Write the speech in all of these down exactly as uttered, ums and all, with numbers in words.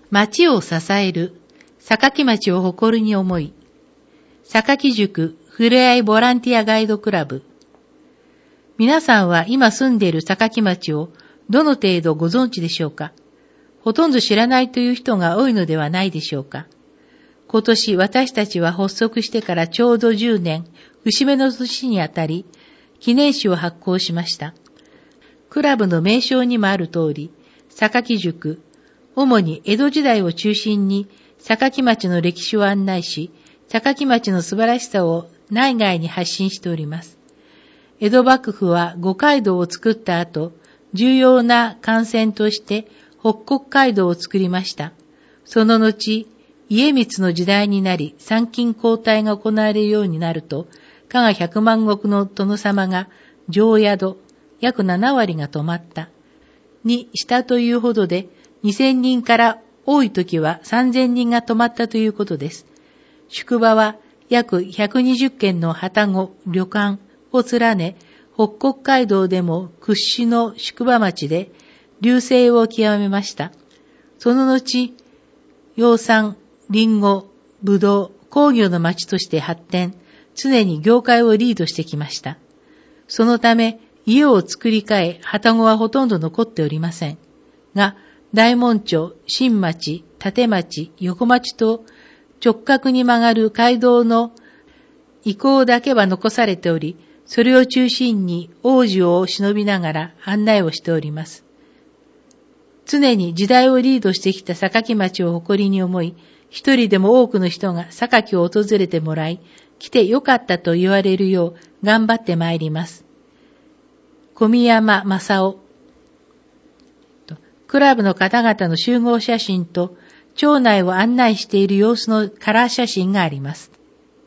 町を支える、榊町を誇りに思い、榊塾ふれあいボランティアガイドクラブ。皆さんは今住んでいる榊町をどの程度ご存知でしょうか？ほとんど知らないという人が多いのではないでしょうか。今年私たちは発足してからちょうどじゅうねん、節目の年にあたり、記念誌を発行しました。クラブの名称にもある通り、榊塾、主に江戸時代を中心に榊町の歴史を案内し、榊町の素晴らしさを内外に発信しております。江戸幕府は五街道を作った後、重要な幹線として北国街道を作りました。その後、家光の時代になり、参勤交代が行われるようになると、加賀百万石の殿様が常宿、約ななわりが泊まった。にしたというほどで、にせんにんから多い時はさんぜんにんが泊まったということです。宿場は約ひゃくにじゅっけんの旅籠、旅館を連ね、北国街道でも屈指の宿場町で隆盛を極めました。その後、養蚕、リンゴ、ブドウ、工業の町として発展、常に業界をリードしてきました。そのため、家を作り替え、旅籠はほとんど残っておりません。が、大門町、新町、立町、横町と直角に曲がる街道の遺構だけは残されており、それを中心に往時を忍びながら案内をしております。常に時代をリードしてきた榊町を誇りに思い、一人でも多くの人が榊を訪れてもらい、来てよかったと言われるよう頑張ってまいります。小宮山正夫。クラブの方々の集合写真と、町内を案内している様子のカラー写真があります。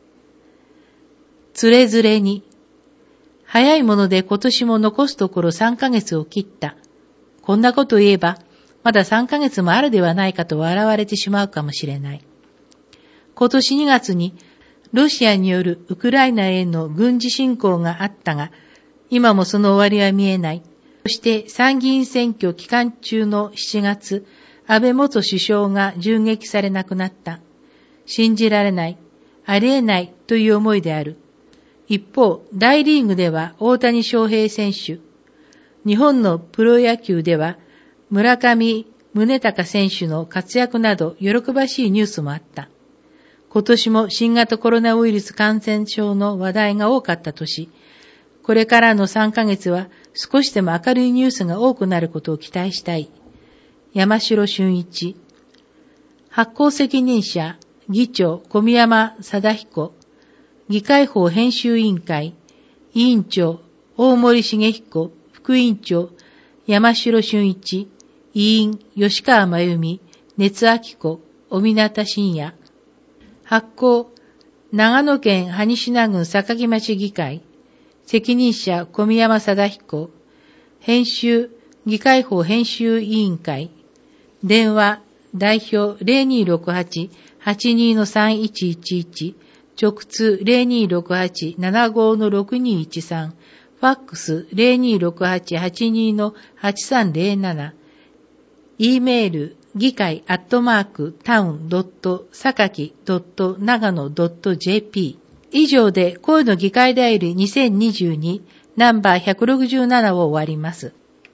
つれづれに。早いもので今年も残すところさんかげつを切った。こんなこと言えば、まださんかげつもあるではないかと笑われてしまうかもしれない。今年にがつにロシアによるウクライナへの軍事侵攻があったが、今もその終わりは見えない。そして参議院選挙期間中のしちがつ、安倍元首相が銃撃され亡くなった。信じられない、ありえないという思いである。一方、大リーグでは大谷翔平選手、日本のプロ野球では村上宗隆選手の活躍など喜ばしいニュースもあった。今年も新型コロナウイルス感染症の話題が多かった年、これからのさんかげつは少しでも明るいニュースが多くなることを期待したい。山城俊一。発行責任者、議長小宮山貞彦。議会法編集委員会、委員長大森茂彦。副委員長山城俊一。委員吉川真由美。熱明子。小湊信也。発行長野県萩品郡榊町議会。責任者小宮山貞彦。編集議会法編集委員会。電話代表 ゼロにーろくはち はちにーのさんいちいちいち。直通 ゼロにーろくはち ななごーのろくにーいちさん。ファックス ゼロにーろくはち はちにーのはちさんゼロなな。e メール議会アットマークタウンドットサカキドット長野ドットジェーピー。以上で声の議会代理にせんにじゅうにナンバーひゃくろくじゅうななを終わります。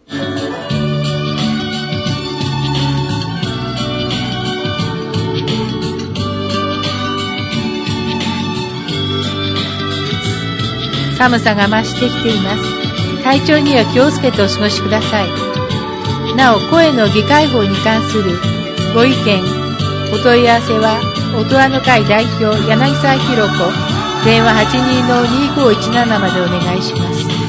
寒さが増してきています。体調には気をつけてお過ごしください。なお、声の議会法に関するご意見、お問い合わせは、音羽の会代表柳沢博子、電話 はちにーのにーごーいちなな までお願いします。